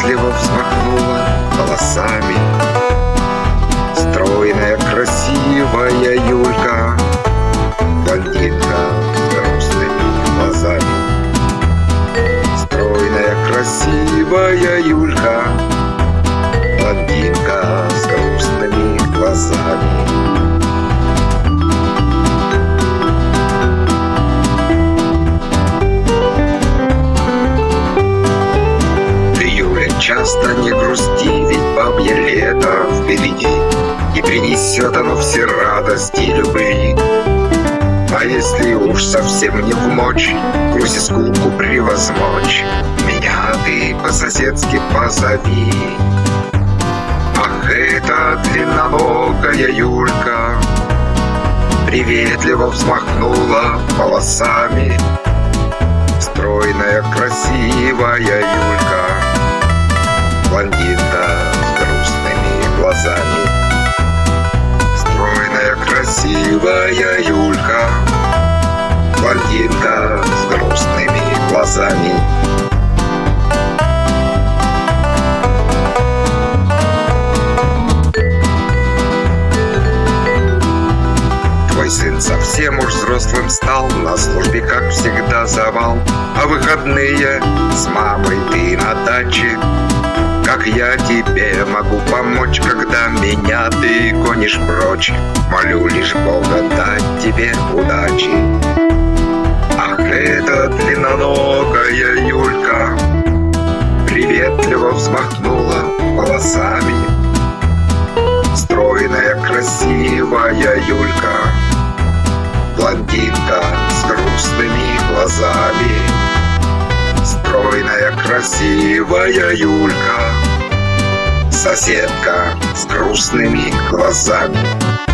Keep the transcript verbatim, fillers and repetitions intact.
приветливо взмахнула волосами. Стройная, красивая Юлька, блондинка с грустными глазами. Стройная, красивая Юлька, блондинка с грустными глазами. Часто не грусти, ведь бабье лето впереди, и принесет оно все радости и любви. А если уж совсем не в мочь грусть и скуку превозмочь, меня ты по-соседски позови. Ах, эта длинноногая Юлька приветливо взмахнула волосами. Стройная, красивая Юлька, блондинка с грустными глазами. Стройная, красивая Юлька, блондинка с грустными глазами. Твой сын совсем уж взрослым стал, на службе, как всегда, завал, а выходные с мамой ты на даче. Как я тебе могу помочь, когда меня ты гонишь прочь? Молю лишь Бога дать тебе удачи. Ах, эта длинноногая Юлька приветливо взмахнула волосами. Стройная, красивая Юлька, блондинка с грустными глазами. Стройная, красивая Юлька, соседка с грустными глазами.